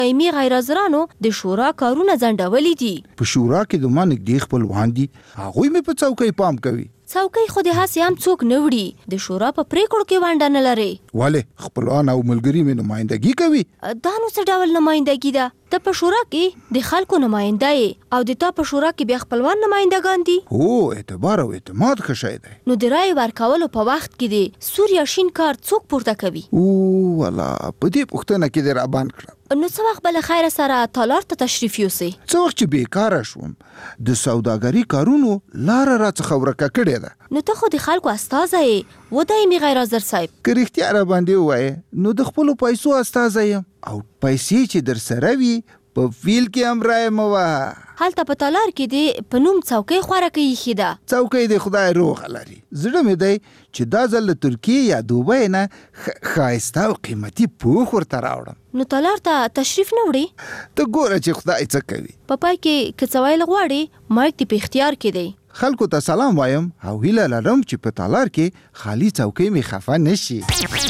ایمي غیر حاضرانو د شورا کارونه ځنډولي دي. په شورا کې د ما نږدې خپلوان دي، هغوی مې په څوکۍ پام کوي. څوکۍ خو د هسې هم څوک نه وړي، د شورا په پریکړو کې ونډه نه لري. ولې خپلوان او ملګري مې نمایندګي کوي. دا نو څه ډول نمایندګي ده؟ ته په شورا کې د خلکو نماینده یې او د تا په شورا کې بیا خپلوان نمایندګان دي. هو، اعتبار او اعتماد ښه شی دی. نو د رایې ورکولو په وخت کې د سور یا شین کارت څوک پورته کوي؟ والا په دې پوښتنه کې دې راباند کړم. نو څه وخت به له خیره سره تالار ته تشریف یوسئ؟ څه وخت چې بیکاره شوم د سوداګري کارونو لاره راڅخه ورکه کړې ده. نو ته خو د خلکو استازی یې، ودایمي غیر حاضر صاحب. که رښتیا راباندې ووایې نو د خپلو پیسو استازی یم، او پیسې چې در سره وي په فیل کې هم رایې مه وهه. هلته په تالار کې دې په نوم څوکۍ خوارکۍ ایښې ده. څوکۍ دې خدای روغه لري. زړه مې دی چې دا ځل له ترکیې یا دوبۍ نه ښایسته او قیمتي پوښ ورته راوړم. نو تالار ته تشریف نه وړي؟ ته ګوره چې خدای څه کوي. په پای کې که څه ویل غواړې، مایک دې په اختیار کې دی. خلکو ته سلام وایم او هیله لرم چې په تالار کې خالی څوکۍ مې خفه نشي.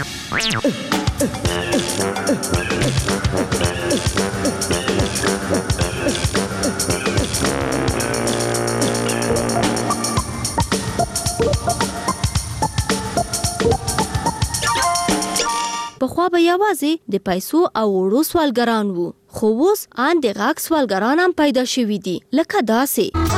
پخوا به یوازې د پیسو او وړو سوالګران وو، خو اوس ان د غږ سوالګران هم پیدا شوي دي، لکه داسې.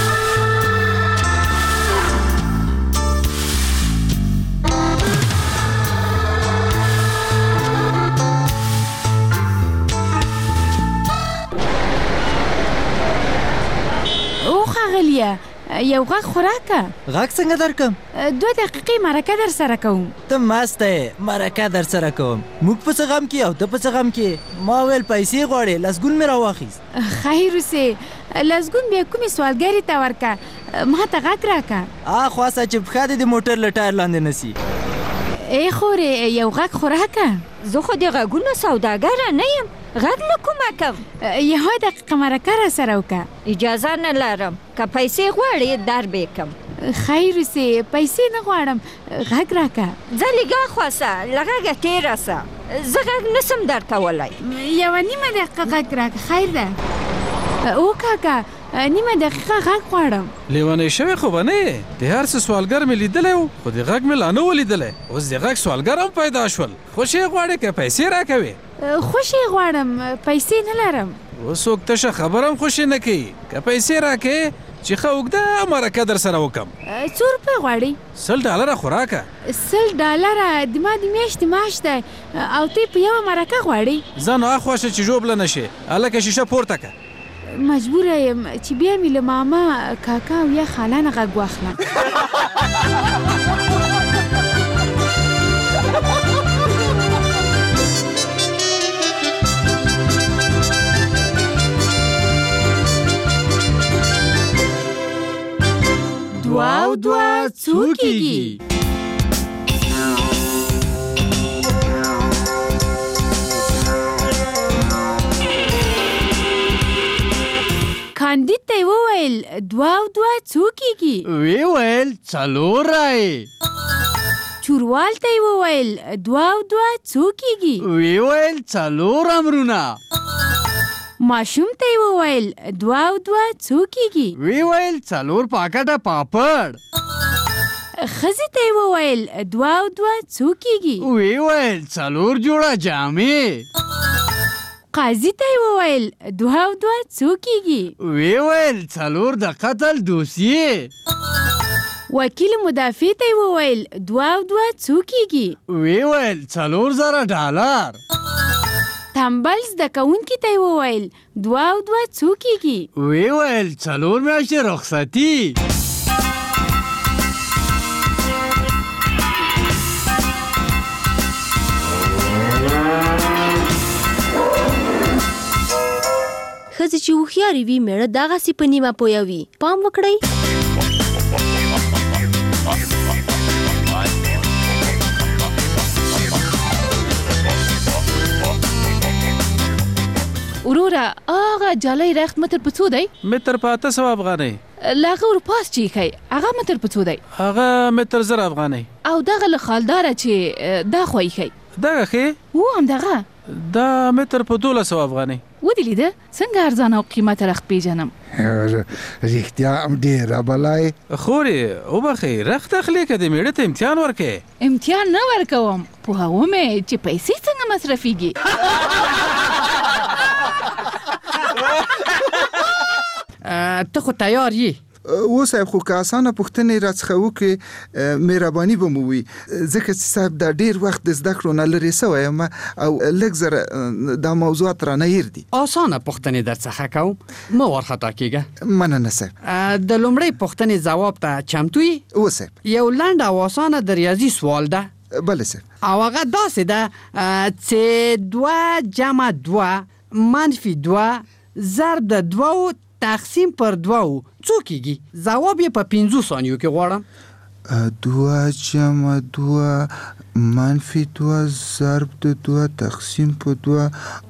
او ښاغلیه، یو غږ خوراکه. غږ څنګه درکم؟ 2 دقیقې مرکه در سره کوم. ته مست یې، مرکه در سره کوم. موږ په څه غم کې او ته په څه غم کې. ما ویل پیسې غواړې، لسګون مې راواخیست. خیر اوسې، لسګون بیا کومې سوالګرې ته ورکه، ما ته غږ راکه. خواسه چې پښه دې د موټر له ټایر لاندې نسی. ای خورې، یو غږ خوراکه. زه خو د غږونو سوداګره نه یم، غږ نه کومه کوم. یوه دقیقه مرکه را سره وکړه. اجازه نه لرم، که پیسې غواړې در بیکم. خیر اوسې، پیسې نه غواړم، غږ راکه. ځه لږه خواسه، له غږه تېره سه، زه غږ نسم درکولی. یوه نیمه دقیقه غږ راکه. خیر ده. او کاکا، نیمه دقیقه غږ غواړم. لیونی شوی خو به نه یې، د هر څه سوالګر مې لیدلی و، خو د غږ مې لا نه و لیدلی. اوس د غږ سوالګر هم پیدا شول. خوشې غواړې که پیسې راکوې؟ خوشې غواړم، پیسې نه لرم. اوس څوک تشه خبره هم خوشې نه کوي. که پیسې راکوې چې ښه اوږده مرکه در سره وکړم. څو روپۍ غواړې؟ $100 خوراکه. $100 د ما د میاشتې معاش دی، او ته په یوه مرکه غواړې؟ ځه نو اخواشه چې ژوبله نه شې. هلکه شیشه پورته که. مجبوره یم چې بیا مې له ماما، کاکا او یا خاله نه غږ واخلم. دوه او دوه څو کېږي؟ کاندید ته یې وویل 2 او 2 څو کېږي؟ ویې ویل 4 رایې. چوروال ته یې وویل 2 او 2 څو کېږي؟ ویې ویل 4 امرونه. ماشوم ته یې وویل 2 او 2 څو کېږي؟ ویې ویل 4 پاکټه پاپړ. ښځې ته یې وویل 2 او 2 څو کېږي؟ ویې ویل 4 جوړه جامې. قاضي ته یې وویل 2 او 2 څو کېږي؟ ویې ویل 4 د قتل دوسیې. وکیل مدافع ته یې وویل 2 او 2 څو کېږي؟ ویې ویل $4,000. تنبل زده کوونکي ته یې وویل 2 او 2 څو کېږي؟ ویې ویل 4 میاشتې رخصتي. ښځې چې هوښیارې وي میړه دغسې په نیمه پویه وي. پام وکړئ. وروره، هغه جالی رخت متر په څو دی؟ متر په 800 افغانۍ. له هغه ورپاس چې ایښی هغه متر په څو دی؟ هغه متر 1000 افغانۍ. او دغه له خالداره چې دا خوا ایښی؟ دغه ښې؟ او همدغه. دا متر په 1200 افغانۍ. ودې لیده څنګه ارزانه او قیمته رخت پیژنم. رښتیا هم ډېره بلای. خورې وبخې رخت اخلي که د مېړه ته امتحان ورکې؟ امتحان نه ورکوم، پوهوم یې چې پیسې څنګه مصرفیږي. ته خو تیار یې؟ و صاحب خو که اسانه پوښتنې راڅخه وکړې مهرباني به مو وي، ځکه چې صاحب دا ډېر وخت د زده کړو نه لرې سوی یم او لږ زره دا موضوعات رانه هیر دي. اسانه پوښتنې درڅخه کوم، مه وارخطا کېږه. مننه صاحب. د لومړۍ پوښتنې ځواب ته چمتو یې؟ و صاحب. یو لنډ او اسانه د ریاضي سوال ده. بله صاحب. او هغه داسې ده چې 2 جمع 2 منفي 2 ضرب د 2 تقسیم پر 2 څو کېږي؟ ځواب یې په 5 ثانیو کې غواړم. 2 جمع 2 منفي 2 ضرب د 2 تقسیم په 2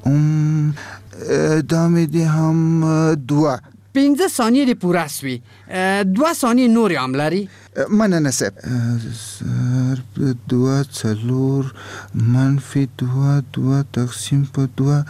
دا مې دې هم 2. 15 ثانیې دې پوره سوي، 2 ثانیې نورې هم لري. مننه صاحب. ضرب 2 4 منفي 2 تقسیم په 2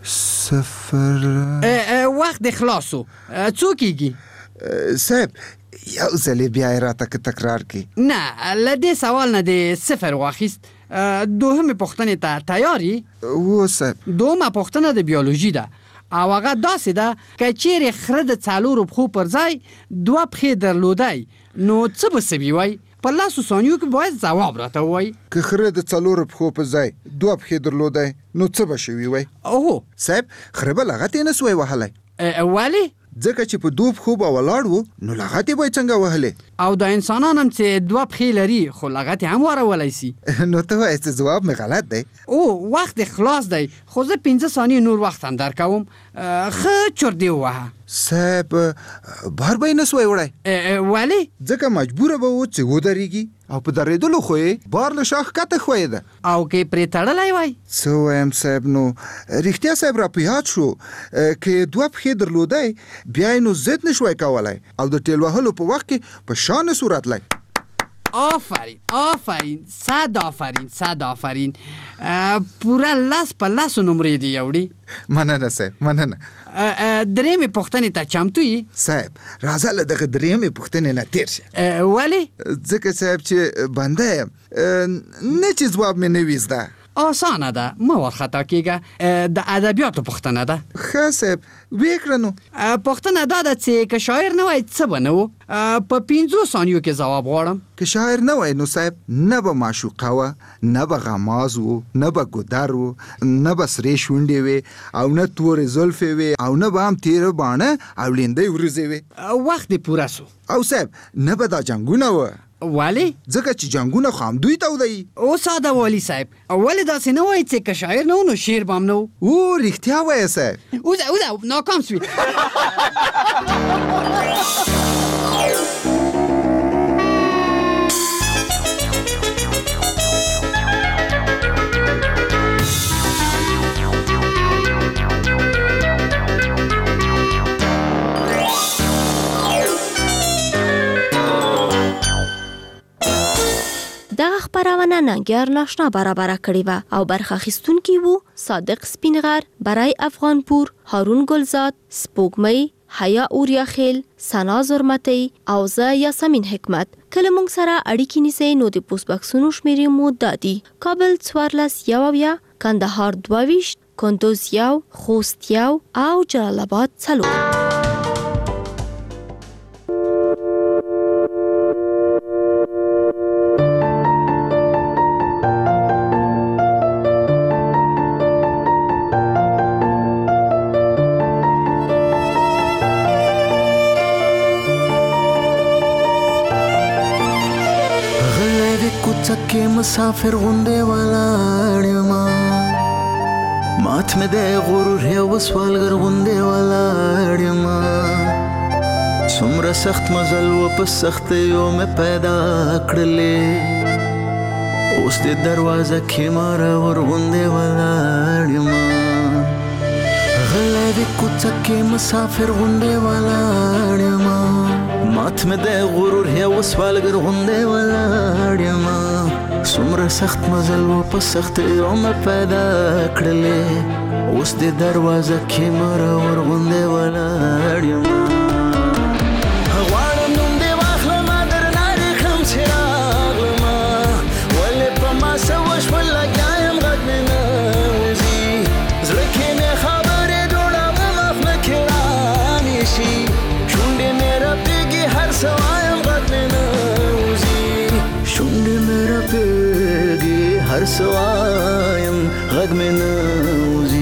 0. وخت دې خلاص و، څو کېږي؟ صاحب یو ځل یې بیا یې راته که تکرار کړي. نه، له دې سوال نه دې 0 واخیست. دوهمې پوښتنې ته تیار یې؟ و صاحب. دوهمه پوښتنه د بیولوژي ده او هغه داسې ده که چیرې خره د 4 پښو پر ځای 2 پښې درلودی نو څه به سوي وای؟ په 10 ثانیو کې باید ځواب راته ووایي. که خره د 4 پښو په ځای 2 پښې درلودی نو څه به شوي وای؟ اوه صاحب خره به لغت یې نه سوی وهلی. ولې؟ ځکه چې په 2 پښو به ولاړ و نو لغت یې به یې څنګه وهلی؟ او د انسانان هم چې 2 پښې لري خو لغت یې هم وارولی سي. نو ته وایې چې ځواب مې غلط دی؟ او وخت یې خلاص دی، خو زه 15 ثانیې نور وخت هم درکوم. ښه چور دې ووهه. صاحب بار به یې نه سوی وړی. ولې؟ ځکه مجبوره به و چې ودرېږي او په درېدلو خو یې بار له شا ښکته ښویېده. او که یې پرې تړلی وای؟ څه وایم صاحب، نو رښتیا صاحب را په یاد شو که 2 پښې درلودی بیا یې نو ضد نه شوی کولی او د ټېل وهلو په وخت کې په شا نه سو راتلی. آفرین آفرین، 100 آفرین 100 آفرین. پوره 10 په 10 نمرې دي یوړي. مننه صاحب مننه. درېمې پوښتنې ته چمتو یې؟ صاحب راځه له دغه درېمې پوښتنې نه تېر شه. ولې؟ ځکه صاحب چې بنده یم نه چې ځواب مې نه وي زده. آسانه ده، مه وارخطا کېږه. د ادبیاتو پوښتنه ده. ښه صاحب ویې کړه نو. پوښتنه دا ده چې که شاعر نه وای څه به نه و؟ په 15 ثانیو کې ځواب غواړم. که شاعر نه وای نو صاحب نه به معشوقه وه، نه به غماز و، نه به ګودر و، نه به سرې شونډې وې او نه تورې زلفې وې او نه به هم تیره باڼه او لیندۍ ورځې وې. وخت دې پوره سو. او صاحب نه به دا جنګونه وه. ولې؟ ځکه چې جنګونه خو هم دوی تودوي. او ساده والي صاحب، ولې داسې نه وایي چې که شاعر نه و نو شعر به هم نه و؟ او رښتیا وایه صاحب. اوزه ناکام سوي. دغه خبرونه ننګیار ناشنا برابره کړې وه او برخه اخیستونکي وو صادق سپینغر، برای افغانپور، هارون ګلزاد، سپوږمۍ، حیا اوریاخیل، سنا زرمتی او زه یاسمین حکمت. کله موږ سره اړیکې نیسئ نو د پوسټ بکسونو شمیرې مو دا دي: کابل 14 کندهار 22 کندوز 1 خوست 1 او جلال آباد 4. چکه مسافر غونډې ولاړ یما، مات مې د غرور یو سوالګر غونډې ولاړ یما. څومره سخت مزل و په سختیو مې پیدا کړلې، اوس د دروازه کې ماره ور غونډې ولاړ یما. غلی د کوڅه کې مسافر غونډې ولاړ یما، مات مې د غرور یو سوالګر غونډې ولاړ یما. څومره سخت مزل و په سخت عمر پیدا کړلې اوس د دروازه کې مره ورغوندې ولاړ یم غواړم نوم دې واخلمه درنه ریښم چې راغلمه ولې په ما څه وشول لګیا یم غږ مې نه وځي زړه کې مې خبرې جوړومه خوله کې رانیسي شونډې مې رپېږي هر څه وایم غږ مې نه وځي شونډې مې رپېږي هر څه وایم غږ مې نه وځي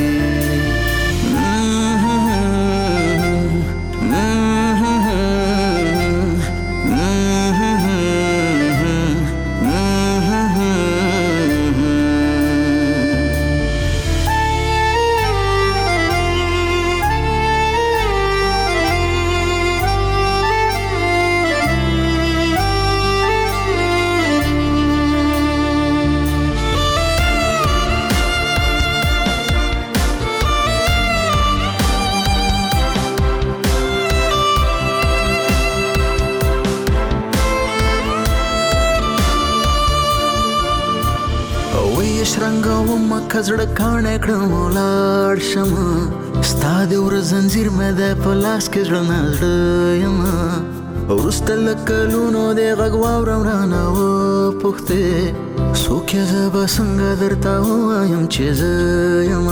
کزړه کاڼه کړم ولاړ شم ستا د ور زنځیر مې د په لاس کې زړه نه زړه یم وروسته له کلونو د غږ واورم رانه وپوښتې څوک یې زه به څنګه درته ووایم چې زه یم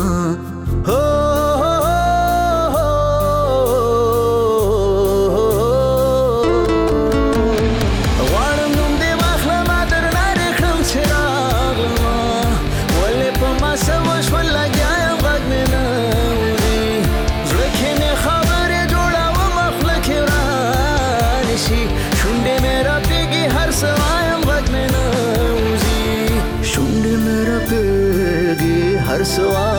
So